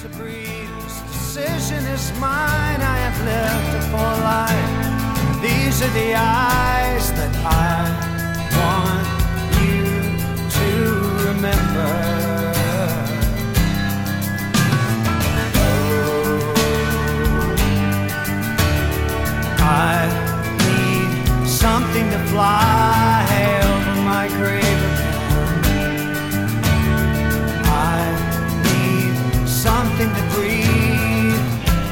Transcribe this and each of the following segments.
to breathe. This decision is mine. I have lived a full life. These are the eyes that I want you to remember. I need something to fly over my grave again. I need something to breathe.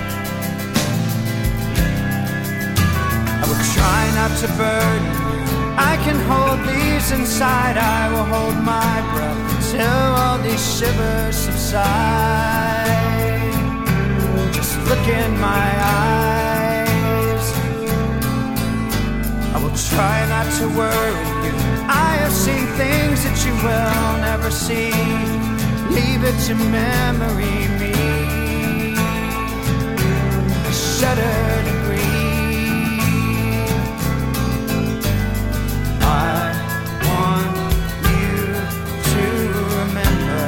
I will try not to burden you. I can hold these inside. I will hold my breath until all these shivers subside. Just look in my eyes. I will try not to worry you. I have seen things that you will never see. Leave it to memory me. I shudder to breathe. I want you to remember.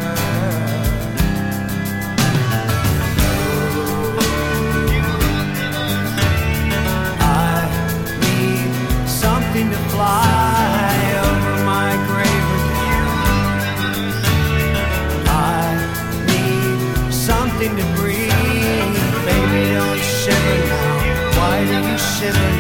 To fly over my grave again. I need something to breathe. Baby, don't shiver now. Why do you shiver